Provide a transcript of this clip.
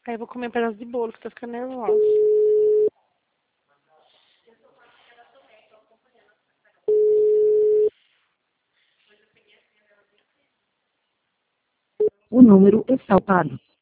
Aí eu vou comer um pedaço de bolo, que tô ficando nervosa. O número é saltado.